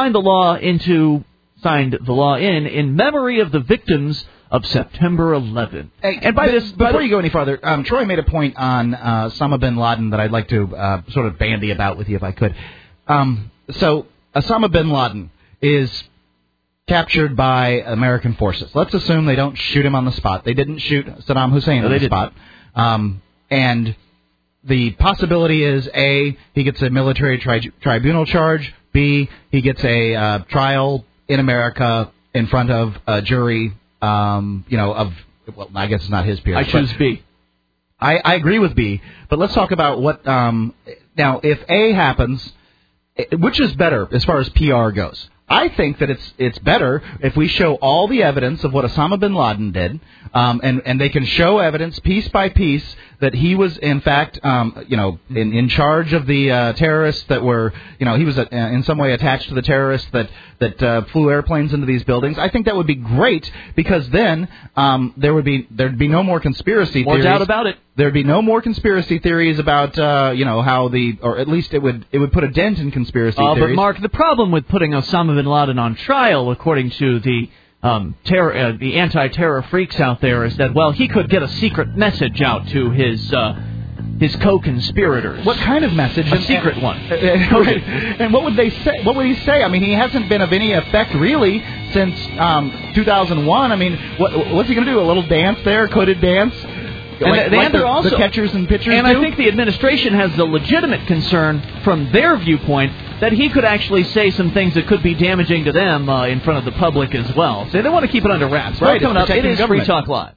Speaker 1: in memory of the victims of September 11th.
Speaker 2: Hey, and before you go any farther, Troy made a point on Osama bin Laden that I'd like to sort of bandy about with you if I could. So Osama bin Laden is captured by American forces. Let's assume they don't shoot him on the spot. They didn't shoot Saddam Hussein on the spot. And the possibility is, A, he gets a military tribunal charge, B, he gets a trial in America in front of a jury, well, I guess it's not his peers.
Speaker 1: I choose B.
Speaker 2: I agree with B, but let's talk about what, now, if A happens, which is better as far as PR goes? I think that it's better if we show all the evidence of what Osama bin Laden did, and they can show evidence piece by piece that he was in fact, in charge of the terrorists that were, he was in some way attached to the terrorists that flew airplanes into these buildings. I think that would be great because then there'd be no more conspiracy theories.
Speaker 1: More doubt about it.
Speaker 2: There'd be no more conspiracy theories about, how or at least it would put a dent in conspiracy theories.
Speaker 1: But Mark, the problem with putting Osama bin Laden on trial, according to the anti-terror freaks out there, is that, well, he could get a secret message out to his co-conspirators.
Speaker 2: What kind of message?
Speaker 1: A secret one.
Speaker 2: And what would they say? What would he say? I mean, he hasn't been of any effect really since 2001. I mean, what's he going to do? A little dance there, coded dance? The catchers and pitchers
Speaker 1: do? I think the administration has the legitimate concern from their viewpoint that he could actually say some things that could be damaging to them in front of the public as well. So they want to keep it under wraps.
Speaker 2: Right.
Speaker 1: Coming up, it is Free Talk Live.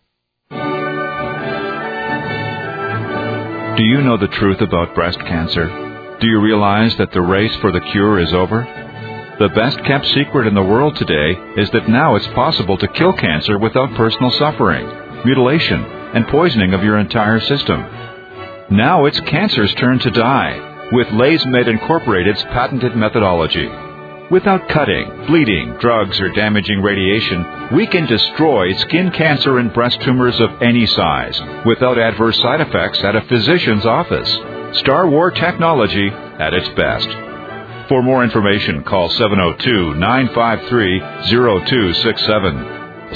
Speaker 15: Do you know the truth about breast cancer? Do you realize that the race for the cure is over? The best-kept secret in the world today is that now it's possible to kill cancer without personal suffering, mutilation, and poisoning of your entire system. Now it's cancer's turn to die with LaysMed Incorporated's patented methodology. Without cutting, bleeding, drugs, or damaging radiation, we can destroy skin cancer and breast tumors of any size without adverse side effects at a physician's office. Star War technology at its best. For more information, call 702-953-0267.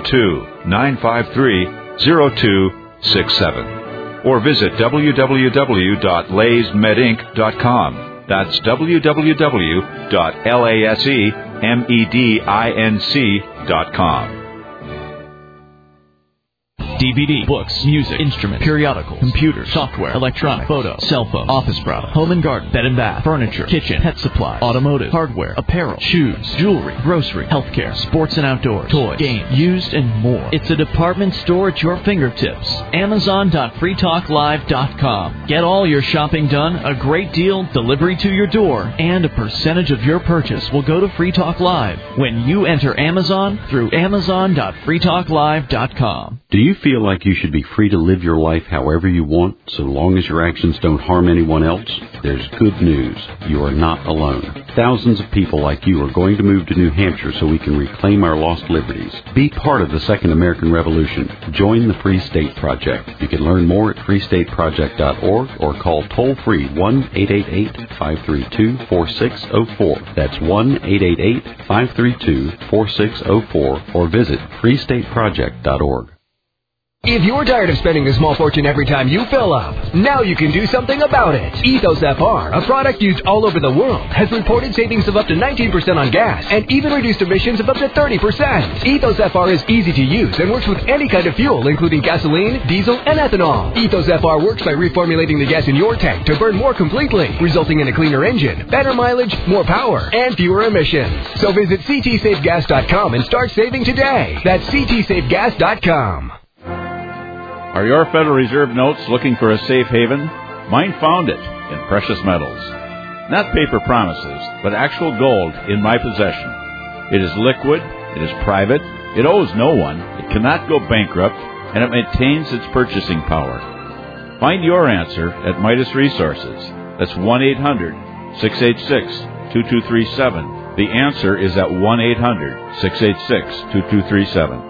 Speaker 15: 702-953-0267. Or visit www.laysmedinc.com. That's www.lasemedinc.com.
Speaker 1: DVD, books, music, instruments, periodicals, computers, software, electronic, photo, cell phone, office product, home and garden, bed and bath, furniture, kitchen, pet supply, automotive, hardware, apparel, shoes, jewelry, grocery, healthcare, sports and outdoors, toys, games, used, and more. It's a department store at your fingertips. Amazon.freetalklive.com. Get all your shopping done, a great deal, delivery to your door, and a percentage of your purchase will go to Free Talk Live when you enter Amazon through Amazon.freetalklive.com.
Speaker 16: Do you feel like you should be free to live your life however you want, so long as your actions don't harm anyone else? There's good news. You are not alone. Thousands of people like you are going to move to New Hampshire so we can reclaim our lost liberties. Be part of the Second American Revolution. Join the Free State Project. You can learn more at freestateproject.org or call toll-free 1-888-532-4604. That's 1-888-532-4604 or visit freestateproject.org.
Speaker 17: If you're tired of spending a small fortune every time you fill up, now you can do something about it. Ethos FR, a product used all over the world, has reported savings of up to 19% on gas and even reduced emissions of up to 30%. Ethos FR is easy to use and works with any kind of fuel, including gasoline, diesel, and ethanol. Ethos FR works by reformulating the gas in your tank to burn more completely, resulting in a cleaner engine, better mileage, more power, and fewer emissions. So visit ctsafegas.com and start saving today. That's ctsafegas.com.
Speaker 18: Are your Federal Reserve notes looking for a safe haven? Mine found it in precious metals. Not paper promises, but actual gold in my possession. It is liquid, it is private, it owes no one, it cannot go bankrupt, and it maintains its purchasing power. Find your answer at Midas Resources. That's 1-800-686-2237. The answer is at 1-800-686-2237.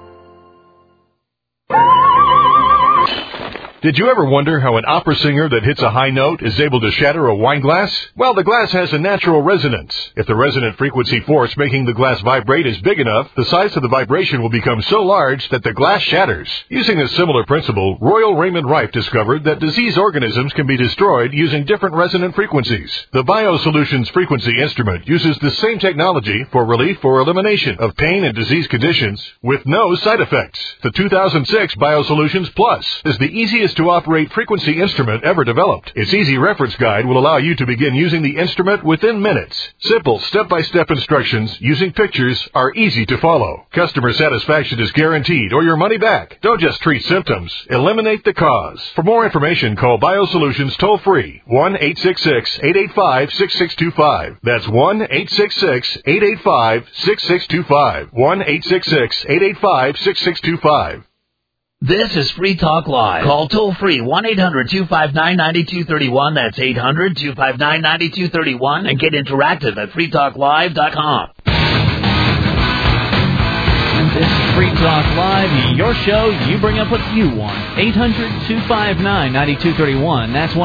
Speaker 19: Did you ever wonder how an opera singer that hits a high note is able to shatter a wine glass? Well, the glass has a natural resonance. If the resonant frequency force making the glass vibrate is big enough, the size of the vibration will become so large that the glass shatters. Using a similar principle, Royal Raymond Rife discovered that disease organisms can be destroyed using different resonant frequencies. The BioSolutions frequency instrument uses the same technology for relief or elimination of pain and disease conditions with no side effects. The 2006 BioSolutions Plus is the easiest to operate frequency instrument ever developed. Its easy reference guide will allow you to begin using the instrument within minutes. Simple step-by-step instructions using pictures are easy to follow. Customer satisfaction is guaranteed or your money back. Don't just treat symptoms, eliminate the cause. For more information, call BioSolutions toll-free 1-866-885-6625. That's 1-866-885-6625. 1-866-885-6625.
Speaker 8: This is Free Talk Live. Call toll-free 1-800-259-9231. That's 800-259-9231. And get interactive at freetalklive.com.
Speaker 1: This is Free Talk Live, your show. You bring up what you want. 800-259-9231. That's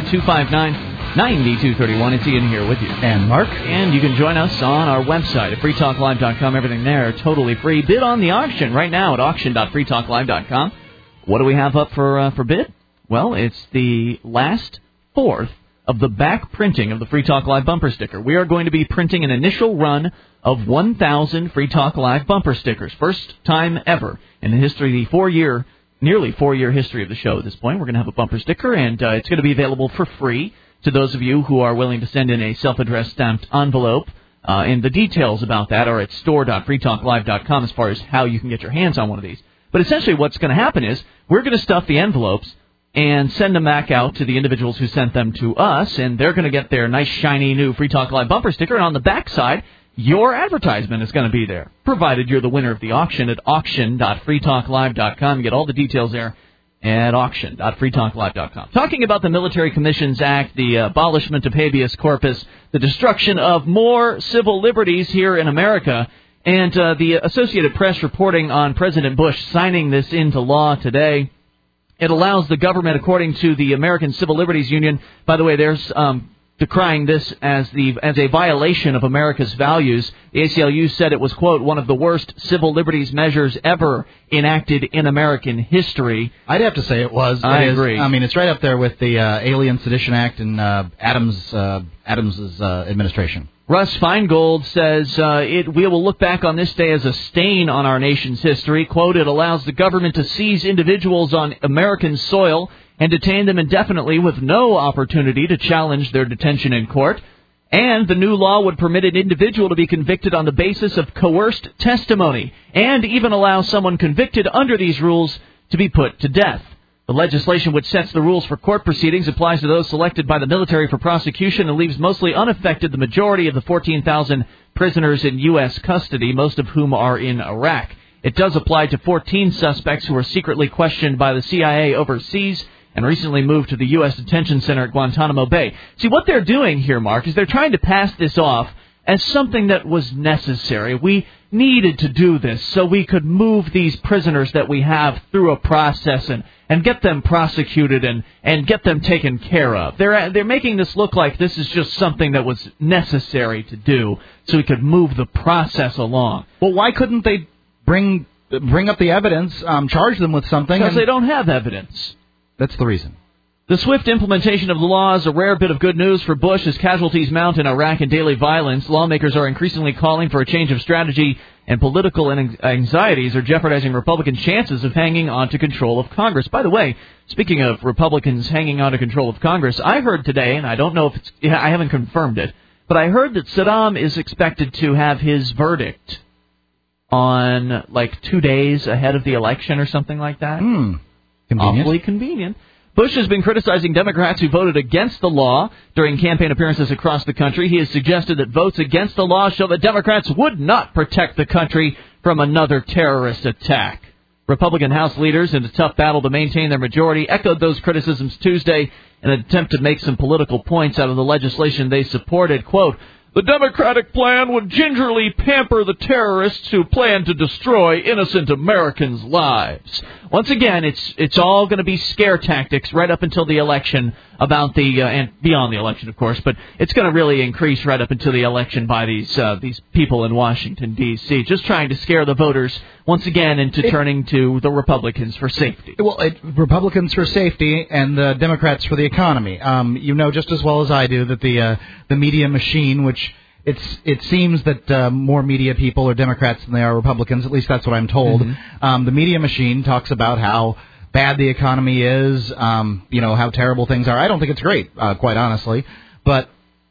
Speaker 1: 1-800-259-9231. It's Ian here with you.
Speaker 2: And Mark.
Speaker 1: And you can join us on our website at freetalklive.com. Everything there totally free. Bid on the auction right now at auction.freetalklive.com. What do we have up for bid? Well, it's the last fourth of the back printing of the Free Talk Live bumper sticker. We are going to be printing an initial run of 1,000 Free Talk Live bumper stickers. First time ever in the history, the nearly four-year history of the show at this point. We're going to have a bumper sticker, and it's going to be available for free to those of you who are willing to send in a self-addressed stamped envelope. And the details about that are at store.freetalklive.com as far as how you can get your hands on one of these. But essentially what's going to happen is we're going to stuff the envelopes and send them back out to the individuals who sent them to us, and they're going to get their nice, shiny, new Free Talk Live bumper sticker. And on the back side, your advertisement is going to be there, provided you're the winner of the auction at auction.freetalklive.com. You get all the details there at auction.freetalklive.com. Talking about the Military Commissions Act, the abolishment of habeas corpus, the destruction of more civil liberties here in America, and the Associated Press reporting on President Bush signing this into law today. It allows the government, according to the American Civil Liberties Union, by the way, there's decrying this as a violation of America's values. The ACLU said it was, quote, one of the worst civil liberties measures ever enacted in American history.
Speaker 2: I'd have to say it was.
Speaker 1: I agree.
Speaker 2: I mean, it's right up there with the Alien Sedition Act and Adams's administration.
Speaker 1: Russ Feingold says, we will look back on this day as a stain on our nation's history. Quote, it allows the government to seize individuals on American soil and detain them indefinitely with no opportunity to challenge their detention in court. And the new law would permit an individual to be convicted on the basis of coerced testimony and even allow someone convicted under these rules to be put to death. The legislation which sets the rules for court proceedings applies to those selected by the military for prosecution and leaves mostly unaffected the majority of the 14,000 prisoners in U.S. custody, most of whom are in Iraq. It does apply to 14 suspects who were secretly questioned by the CIA overseas and recently moved to the U.S. detention center at Guantanamo Bay. See, what they're doing here, Mark, is they're trying to pass this off as something that was necessary. We needed to do this so we could move these prisoners that we have through a process and get them prosecuted and get them taken care of. They're making this look like this is just something that was necessary to do so we could move the process along.
Speaker 2: Well, why couldn't they bring up the evidence, charge them with something?
Speaker 1: Because they don't have evidence.
Speaker 2: That's the reason.
Speaker 1: The swift implementation of the law is a rare bit of good news for Bush as casualties mount in Iraq and daily violence. Lawmakers are increasingly calling for a change of strategy, and political anxieties are jeopardizing Republicans' chances of hanging on to control of Congress. By the way, speaking of Republicans hanging on to control of Congress, I heard today, and I don't know if I haven't confirmed it, but I heard that Saddam is expected to have his verdict on like 2 days ahead of the election or something like that.
Speaker 2: Convenient.
Speaker 1: Awfully convenient. Bush has been criticizing Democrats who voted against the law during campaign appearances across the country. He has suggested that votes against the law show that Democrats would not protect the country from another terrorist attack. Republican House leaders, in a tough battle to maintain their majority, echoed those criticisms Tuesday in an attempt to make some political points out of the legislation they supported. Quote, "The Democratic plan would gingerly pamper the terrorists who plan to destroy innocent Americans' lives." Once again, it's all going to be scare tactics right up until the election about the and beyond the election, of course, but it's going to really increase right up until the election by these people in Washington D.C. just trying to scare the voters once again into turning to the Republicans for safety.
Speaker 2: Well, Republicans for safety and the Democrats for the economy. You know just as well as I do that the media machine, which it seems that more media people are Democrats than they are Republicans. At least that's what I'm told. Mm-hmm. The media machine talks about how bad the economy is, how terrible things are. I don't think it's great, quite honestly. But,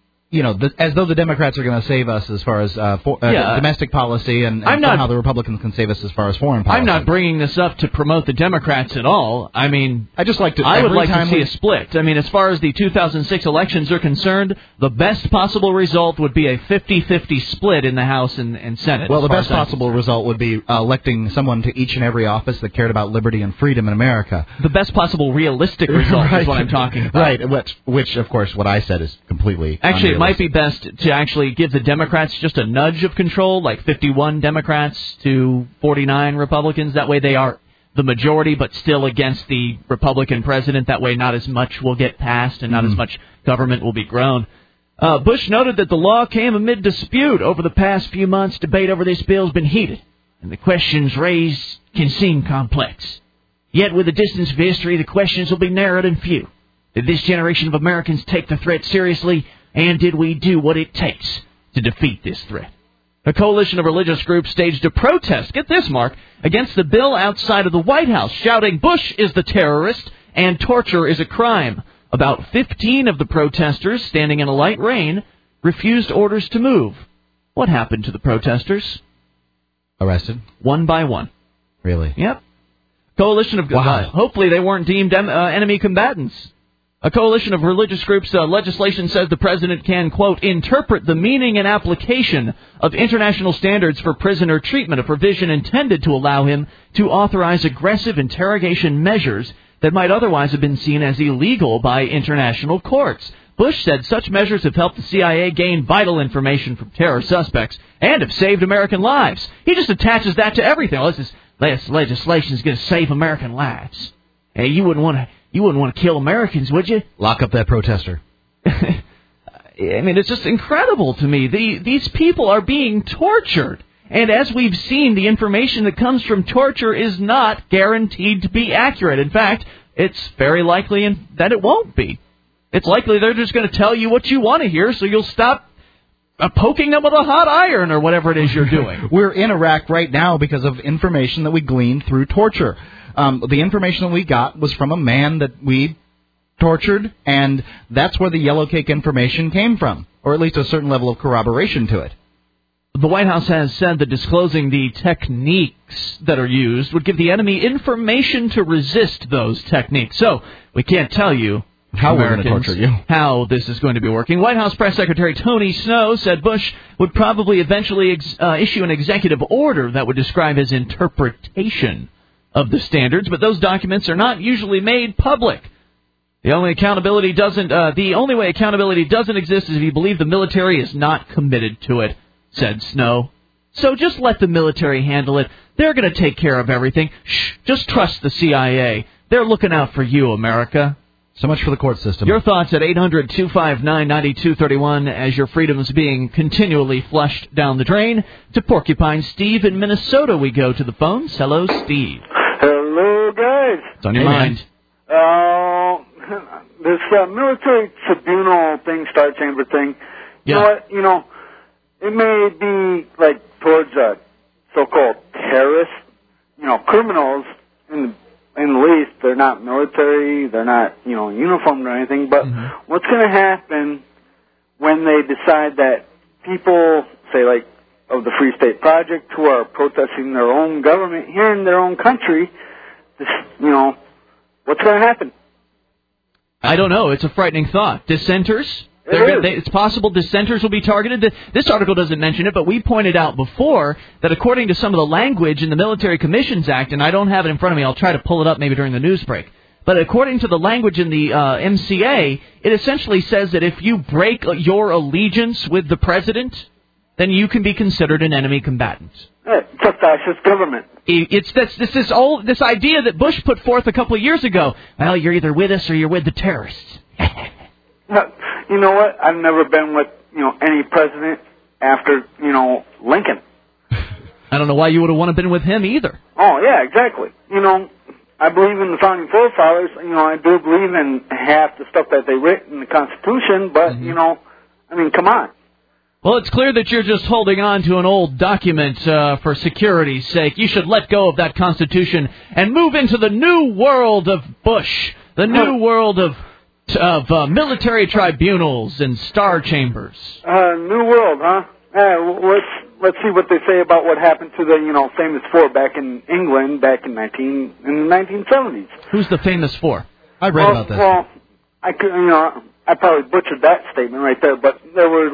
Speaker 2: as though the Democrats are going to save us as far as domestic policy and how the Republicans can save us as far as foreign policy.
Speaker 1: I'm not bringing this up to promote the Democrats at all. I mean, I would like to see a split. I mean, as far as the 2006 elections are concerned, the best possible result would be a 50-50 split in the House and Senate.
Speaker 2: Well, the best possible result would be electing someone to each and every office that cared about liberty and freedom in America.
Speaker 1: The best possible realistic result is what I'm talking about.
Speaker 2: Right, which, of course, what I said is completely
Speaker 1: Actually, it might be best to actually give the Democrats just a nudge of control, like 51 Democrats to 49 Republicans. That way they are the majority, but still against the Republican president. That way not as much will get passed and not as much government will be grown. Bush noted that the law came amid dispute over the past few months. Debate over this bill has been heated, and the questions raised can seem complex. Yet with the distance of history, the questions will be narrowed and few. Did this generation of Americans take the threat seriously? And did we do what it takes to defeat this threat? A coalition of religious groups staged a protest, get this, Mark, against the bill outside of the White House, shouting, "Bush is the terrorist and torture is a crime." About 15 of the protesters, standing in a light rain, refused orders to move. What happened to the protesters?
Speaker 2: Arrested?
Speaker 1: One by one.
Speaker 2: Really?
Speaker 1: Yep. Coalition of...
Speaker 2: Wow.
Speaker 1: Hopefully they weren't deemed enemy combatants. A coalition of religious groups' legislation says the president can, quote, "interpret the meaning and application of international standards for prisoner treatment, a provision intended to allow him to authorize aggressive interrogation measures that might otherwise have been seen as illegal by international courts." Bush said such measures have helped the CIA gain vital information from terror suspects and have saved American lives. He just attaches that to everything. Oh, this legislation is going to save American lives. Hey, you wouldn't want to kill Americans, would you?
Speaker 2: Lock up that protester.
Speaker 1: I mean, it's just incredible to me. These people are being tortured. And as we've seen, the information that comes from torture is not guaranteed to be accurate. In fact, it's very likely that it won't be. It's likely they're just going to tell you what you want to hear, so you'll stop poking them with a hot iron or whatever it is you're doing.
Speaker 2: We're in Iraq right now because of information that we gleaned through torture. The information that we got was from a man that we tortured, and that's where the yellow cake information came from, or at least a certain level of corroboration to it.
Speaker 1: The White House has said that disclosing the techniques that are used would give the enemy information to resist those techniques. So we can't tell you
Speaker 2: how we're going to torture you,
Speaker 1: how this is going to be working. White House Press Secretary Tony Snow said Bush would probably eventually issue an executive order that would describe his interpretation of the standards, but those documents are not usually made public. The only way accountability doesn't exist is if you believe the military is not committed to it, said Snow. So just let the military handle it. They're going to take care of everything. Shh, just trust the CIA. They're looking out for you, America.
Speaker 2: So much for the court system.
Speaker 1: Your thoughts at 800-259-9231 as your freedom is being continually flushed down the drain. To Porcupine Steve in Minnesota we go to the phones. Hello, Steve.
Speaker 20: Hello, guys.
Speaker 1: What's on your mind?
Speaker 20: This military tribunal thing, Star Chamber thing.
Speaker 1: Yeah.
Speaker 20: You know what? It may be like towards so-called terrorists, criminals in the least. They're not military, they're not, uniformed or anything, but what's going to happen when they decide that people, say like, of the Free State Project who are protesting their own government here in their own country, what's going to happen?
Speaker 1: I don't know. It's a frightening thought. Dissenters? It's possible dissenters will be targeted. This article doesn't mention it, but we pointed out before that according to some of the language in the Military Commissions Act, and I don't have it in front of me, I'll try to pull it up maybe during the news break, but according to the language in the MCA, it essentially says that if you break your allegiance with the president, then you can be considered an enemy combatant.
Speaker 20: It's a fascist government.
Speaker 1: It's this idea that Bush put forth a couple of years ago. Well, you're either with us or you're with the terrorists.
Speaker 20: You know what? I've never been with, any president after, Lincoln.
Speaker 1: I don't know why you would have wanted to been with him either.
Speaker 20: Oh, yeah, exactly. I believe in the founding forefathers. I do believe in half the stuff that they written in the Constitution, but, come on.
Speaker 1: Well, it's clear that you're just holding on to an old document for security's sake. You should let go of that Constitution and move into the new world of Bush, the new world of military tribunals and star chambers.
Speaker 20: New world, huh? Let's see what they say about what happened to the famous four back in England back in the 1970s.
Speaker 1: Who's the famous four?
Speaker 2: I read about this.
Speaker 20: Well, I could, I probably butchered that statement right there, but there were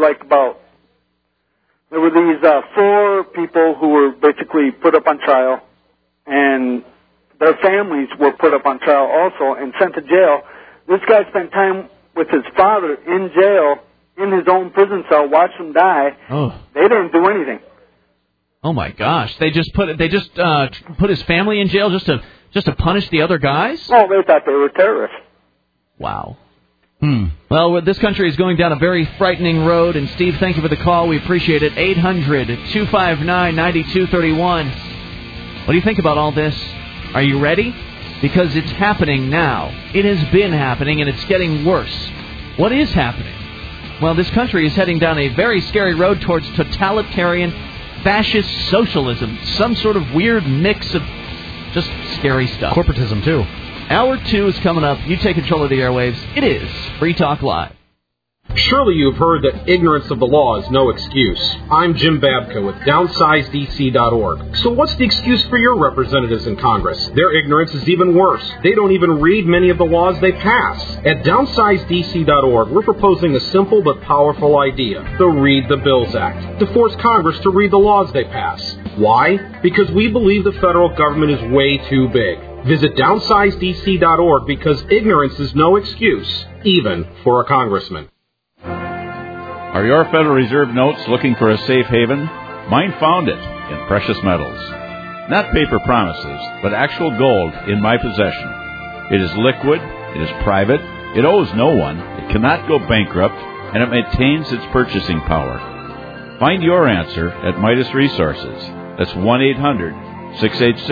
Speaker 20: these four people who were basically put up on trial, and their families were put up on trial also and sent to jail. This guy spent time with his father in jail, in his own prison cell, watched him die.
Speaker 1: Oh.
Speaker 20: They didn't do anything.
Speaker 1: Oh my gosh! They just put his family in jail just to punish the other guys.
Speaker 20: Oh, they thought they were terrorists.
Speaker 1: Wow. Well, this country is going down a very frightening road, and Steve, thank you for the call. We appreciate it. 800-259-9231. What do you think about all this? Are you ready? Because it's happening now. It has been happening, and it's getting worse. What is happening? Well, this country is heading down a very scary road towards totalitarian, fascist socialism. Some sort of weird mix of just scary stuff.
Speaker 2: Corporatism, too.
Speaker 1: Hour 2 is coming up. You take control of the airwaves. It is Free Talk Live.
Speaker 21: Surely you've heard that ignorance of the law is no excuse. I'm Jim Babka with DownsizeDC.org. So what's the excuse for your representatives in Congress? Their ignorance is even worse. They don't even read many of the laws they pass. At DownsizeDC.org, we're proposing a simple but powerful idea, the Read the Bills Act, to force Congress to read the laws they pass. Why? Because we believe the federal government is way too big. Visit DownsizeDC.org because ignorance is no excuse, even for a congressman.
Speaker 18: Are your Federal Reserve notes looking for a safe haven? Mine found it in precious metals. Not paper promises, but actual gold in my possession. It is liquid, it is private, it owes no one, it cannot go bankrupt, and it maintains its purchasing power. Find your answer at Midas Resources. That's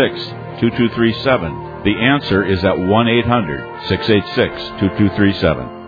Speaker 18: 1-800-686-2237. The answer is at 1-800-686-2237.